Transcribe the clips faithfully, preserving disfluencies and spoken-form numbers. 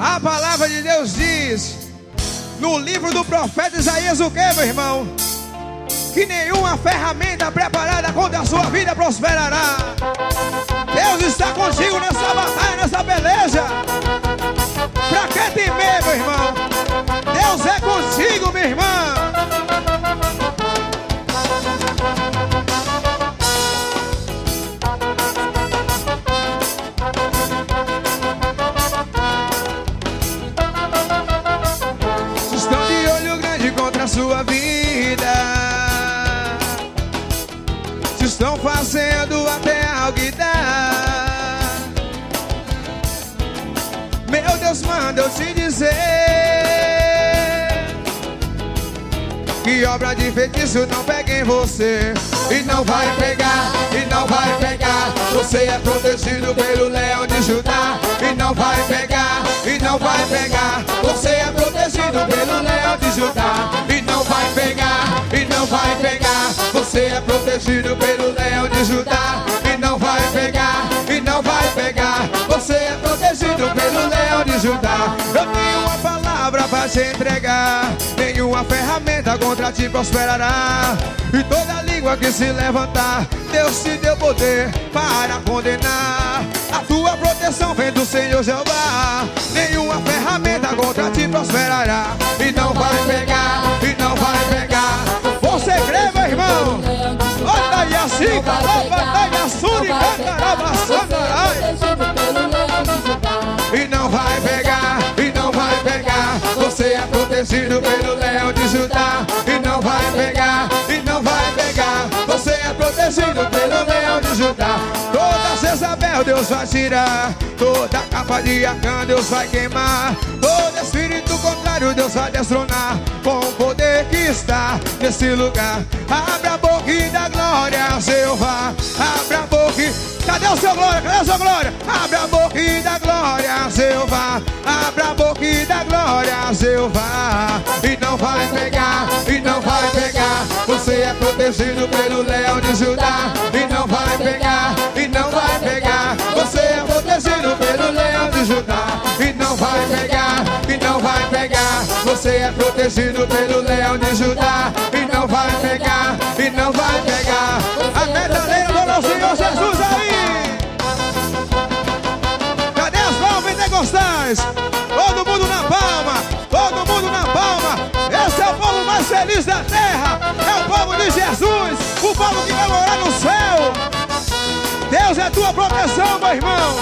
A palavra de Deus diz no livro do profeta Isaías o que, meu irmão? Que nenhuma ferramenta preparada contra a sua vida prosperará. Deus está contigo nessa batalha, nessa beleza. Pra que temer, meu irmão? Deus é contigo, minha irmã. Estão de olho grande contra a sua vida. Se estão fazendo até algo dar. Meu Deus, manda eu te dizer que obra de feitiço não pega em você. E não vai pegar, e não vai pegar. Você é protegido pelo leão de Judá. E não vai pegar, e não vai pegar. Você é protegido pelo leão de Judá. E não vai pegar, e não vai pegar. Você é protegido pelo leão de Judá. E não vai pegar, e não vai pegar. Você é protegido pelo leão de Judá. Eu tenho uma palavra pra te entregar. Nenhuma ferramenta contra ti prosperará. E toda língua que se levantar, Deus te deu poder para condenar. A tua proteção vem do Senhor Jeová. Nenhuma ferramenta contra ti prosperará. E não vai pegar, e não vai pegar. Você crê, meu irmão? Olha aí assim, opa, daí a suri, cantaraba, sandarai. E não vai pegar, e não vai pegar. Você é protegido pelo leão de Judá. E não vai pegar, e não vai pegar. Você é protegido pelo leão de Judá. Toda Jezabel Deus vai tirar. Toda capa de Acã Deus vai queimar. Todo espírito contrário Deus vai destronar. Com o poder que está nesse lugar. Abra a boca e dá glória a Jeová. Abra a boca e... Cadê o seu glória? Cadê o seu glória? Abra a boca e dá glória a Jeová. Abra a boca e dá glória a Jeová. E não vai pegar, e não vai pegar. Você é protegido pelo leão de Judá. E não vai pegar, e não vai pegar. Você é protegido pelo leão de Judá. E não vai pegar, e não vai pegar. Você é protegido pelo leão de Judá. E não vai pegar, e não vai pegar. A metaleira do nosso Senhor Jesus aí. Cadê as palmas pentecostais? Todo mundo na palma, todo mundo na palma. Esse é o povo mais feliz da terra. É o povo de Jesus, o povo que vai morar no céu. Deus é tua proteção, meu irmão.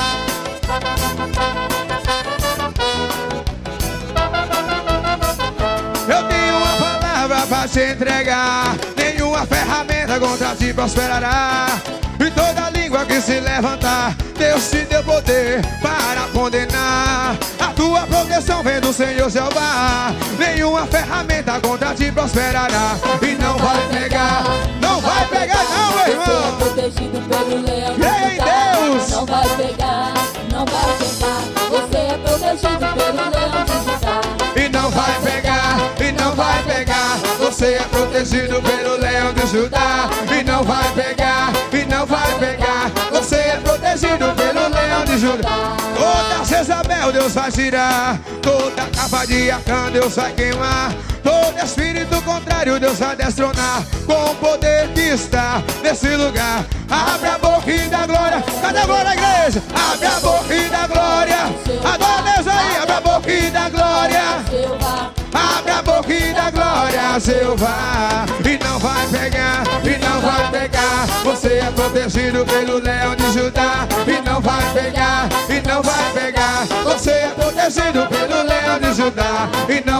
Eu tenho uma palavra pra te entregar. Nenhuma ferramenta contra ti prosperará. E toda língua que se levantar, Deus te deu poder para condenar. A tua proteção vem do Senhor Jeová. Nenhuma ferramenta contra ti prosperará. E não vai pegar, não vai pegar não, meu irmão. Você é protegido pelo leão de Judá. Em Deus. Não vai pegar, não vai pegar. Você é protegido pelo leão de Judá. E não vai pegar, e não vai pegar. Você é protegido pelo leão de Judá. E não vai pegar, e não vai pegar. Você é protegido pelo leão de Judá. Toda Jezabel Deus vai tirar. Toda capa de Acã Deus vai queimar. Todo espírito contrário Deus vai destronar. Com o poder que está nesse lugar. Abre a boca e dá glória. Cadê a glória, igreja? Abre a boca e dá glória. Adora Deus aí, abre a boca e dá glória. Abre a boca e dá glória a Jeová. E não vai pegar, e não vai pegar. Você é protegido pelo leão de Judá. E não vai pegar, e não vai pegar. Você é protegido pelo leão de Judá. E